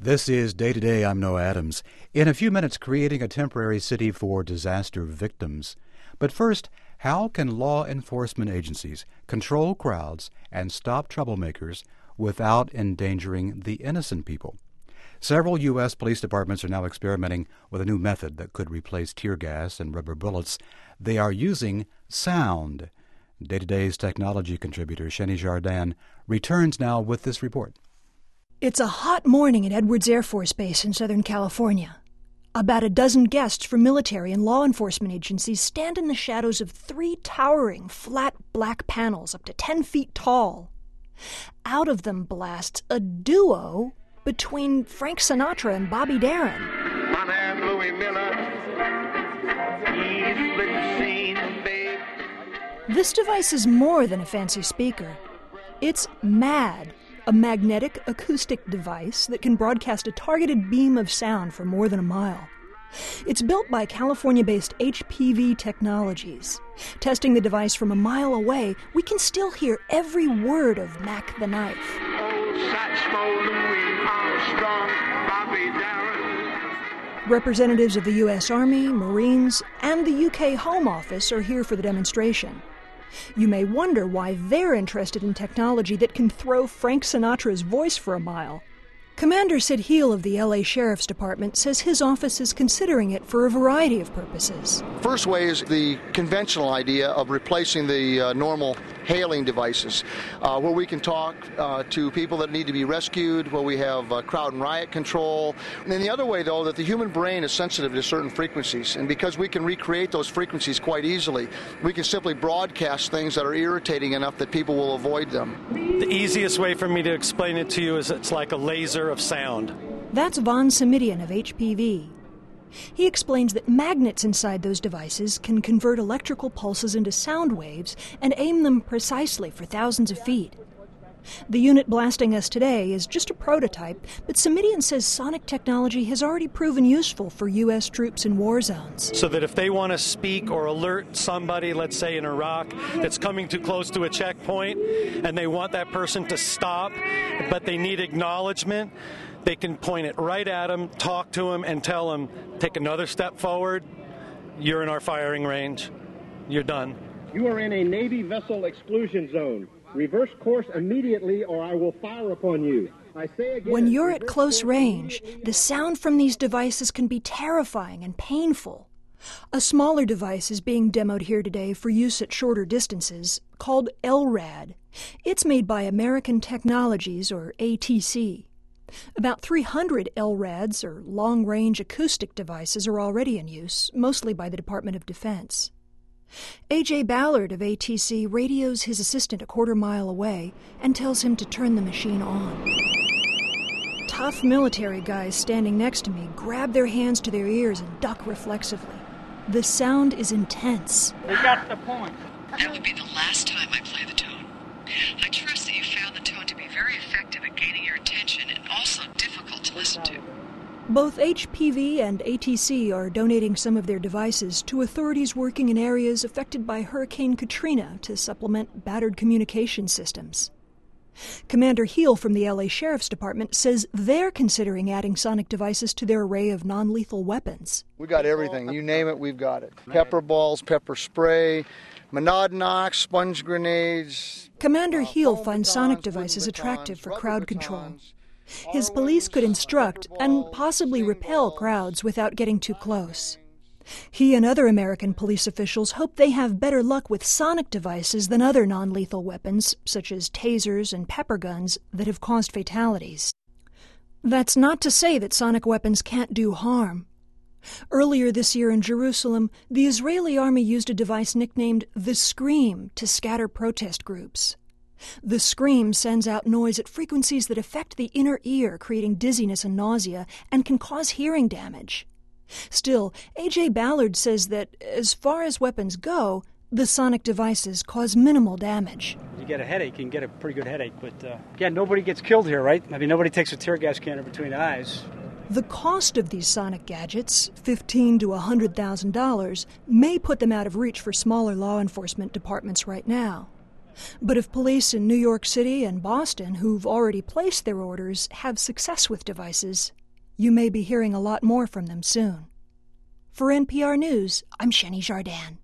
This is Day to Day. I'm Noah Adams. In a few minutes, creating a temporary city for disaster victims. But first, how can law enforcement agencies control crowds and stop troublemakers without endangering the innocent people? Several U.S. police departments are now experimenting with a new method that could replace tear gas and rubber bullets. They are using sound. Day to Day's technology contributor, Sheni Jardin, returns now with this report. It's a hot morning at Edwards Air Force Base in Southern California. About a dozen guests from military and law enforcement agencies stand in the shadows of three towering, flat black panels up to 10 feet tall. Out of them blasts a duo between Frank Sinatra and Bobby Darin. My man Louis Miller, he's been seen, babe. This device is more than a fancy speaker. It's MAD, a magnetic acoustic device that can broadcast a targeted beam of sound for more than a mile. It's built by California-based HPV Technologies. Testing the device from a mile away, we can still hear every word of Mac the Knife. Old Satchmo Louis Armstrong, Bobby Darin. Representatives of the U.S. Army, Marines, and the U.K. Home Office are here for the demonstration. You may wonder why they're interested in technology that can throw Frank Sinatra's voice for a mile. Commander Sid Heal of the L.A. Sheriff's Department says his office is considering it for a variety of purposes. First way is the conventional idea of replacing the normal hailing devices, where we can talk to people that need to be rescued, where we have crowd and riot control. And then the other way, though, that the human brain is sensitive to certain frequencies, and because we can recreate those frequencies quite easily, we can simply broadcast things that are irritating enough that people will avoid them. The easiest way for me to explain it to you is it's like a laser of sound. That's Von Simidian of HPV. He explains that magnets inside those devices can convert electrical pulses into sound waves and aim them precisely for thousands of feet. The unit blasting us today is just a prototype, but Simidian says sonic technology has already proven useful for U.S. troops in war zones. So that if they want to speak or alert somebody, let's say in Iraq, that's coming too close to a checkpoint, and they want that person to stop, but they need acknowledgement, they can point it right at them, talk to them, and tell them, take another step forward, you're in our firing range, you're done. You are in a Navy vessel exclusion zone. Reverse course immediately or I will fire upon you. I say again, when you're at close range, the sound from these devices can be terrifying and painful. A smaller device is being demoed here today for use at shorter distances, called LRAD. It's made by American Technologies, or ATC. About 300 LRADs, or long-range acoustic devices, are already in use, mostly by the Department of Defense. A.J. Ballard of ATC radios his assistant a quarter-mile away and tells him to turn the machine on. Tough military guys standing next to me grab their hands to their ears and duck reflexively. The sound is intense. They got the point. That would be the last time I play the tone. I trust that you found the tone to be very effective at gaining your attention and also difficult to listen to. Both HPV and ATC are donating some of their devices to authorities working in areas affected by Hurricane Katrina to supplement battered communication systems. Commander Heal from the L.A. Sheriff's Department says they're considering adding sonic devices to their array of non-lethal weapons. We got everything. You name it, we've got it. Pepper balls, pepper spray, monadnocks, sponge grenades. Commander Heal finds sonic devices attractive for crowd control. His police could instruct and possibly repel crowds without getting too close. He and other American police officials hope they have better luck with sonic devices than other non-lethal weapons, such as tasers and pepper guns, that have caused fatalities. That's not to say that sonic weapons can't do harm. Earlier this year in Jerusalem, the Israeli army used a device nicknamed the Scream to scatter protest groups. The Scream sends out noise at frequencies that affect the inner ear, creating dizziness and nausea, and can cause hearing damage. Still, A.J. Ballard says that, as far as weapons go, the sonic devices cause minimal damage. You get a headache, you can get a pretty good headache, but again, nobody gets killed here, right? I mean, nobody takes a tear gas can in between the eyes. The cost of these sonic gadgets, $15,000 to $100,000, may put them out of reach for smaller law enforcement departments right now. But if police in New York City and Boston who've already placed their orders have success with devices, you may be hearing a lot more from them soon. For NPR News, I'm Sheni Jardin.